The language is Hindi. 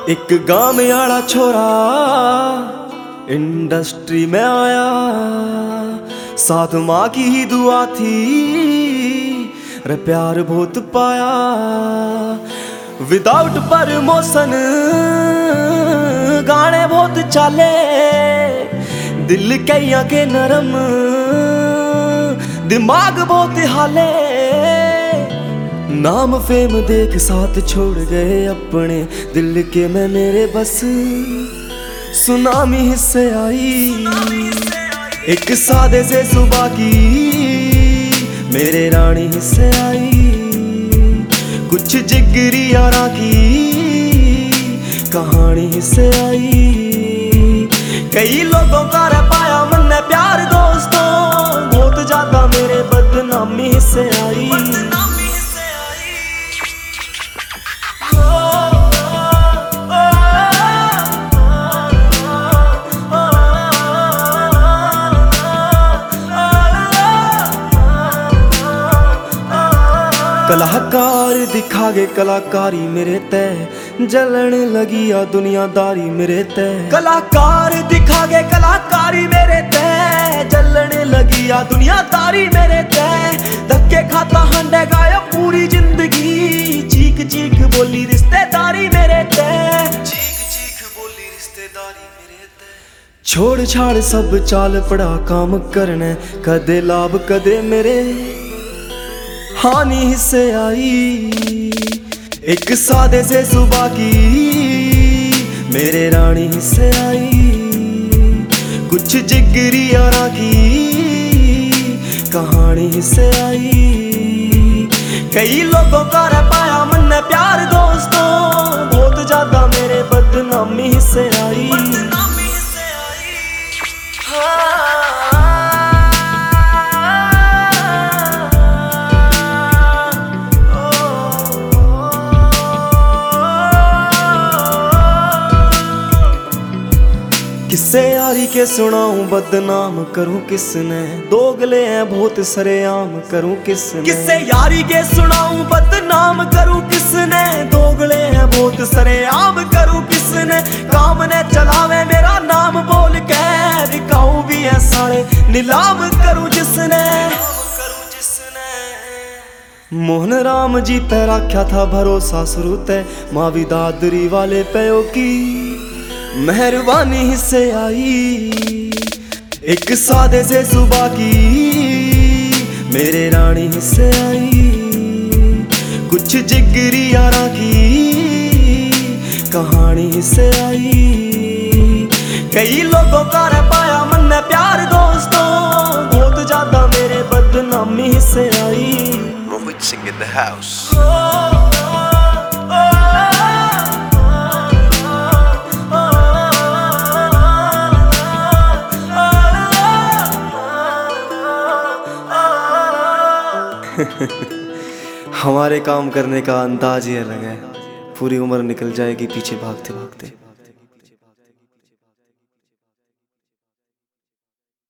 एक गांव में आड़ा छोरा इंडस्ट्री में आया, साथ माँ की ही दुआ थी, रे प्यार बहुत पाया। विदाउट प्रमोशन गाने बहुत चाले, दिल कईया के नरम, दिमाग बहुत हाले। नाम फेम देख साथ छोड़ गए अपने दिल के मैं मेरे बस सुनामी हिस्से आई। एक सादे से सुबह की मेरे रानी हिस्से आई, कुछ जिगरी यारा की कहानी हिस्से आई। कई लोगों का रह पाया मन ने प्यार दोस्तों, बहुत ज्यादा मेरे बदनामी हिस्से आई। कलाकार दिखा गए कलाकारी मेरे तय, जलन लगी आ दुनियादारी मेरे तय। कलाकार दिखा गए कलाकारी मेरे तय, जलन लगी आ दुनियादारी मेरे तय। धक्के खाता हंडे गाया पूरी जिंदगी, चीख चीख बोली रिश्तेदारी मेरे तय, चीख चीख बोली रिश्तेदारी मेरे तय। छोड़ छाड़ सब चाल पड़ा काम करने, कदे लाभ कदे मेरे हानि हिस्से आई। एक सादे से सुबह की मेरे रानी हिस्से आई, कुछ जिगरी यारा की कहानी हिस्से आई। कई लोगों का रह पाया मन ने प्यार दोस्तों, बहुत ज्यादा मेरे बदनामी हिस्से आई। किससे यारी के सुनाऊं बदनाम करूं किसने, दोगले हैं बहुत सरेआम करूं किसने। किससे यारी के सुनाऊं बदनाम करूं किसने, दोगले हैं बहुत सरेआम करूं किसने। काम ने चलावे मेरा नाम बोल के, दिखाऊं भी है सारे नीलाम करूं जिसने। मोहन राम जी ते रखा था भरोसा शुरू ते, माँ बिदादरी वाले पैओ की मेहरबानी हिस्से आई। एक सादे से सुबह की मेरे रानी हिस्से आई, कुछ जिगरी यारा की कहानी हिस्से आई। कई लोगों का रह पाया मन ने प्यार दोस्तों, बहुत ज्यादा मेरे बदनामी हिस्से आई। Rohit Singh in the house. हमारे काम करने का अंदाज ही अलग है, पूरी उम्र निकल जाएगी पीछे भागते भागते।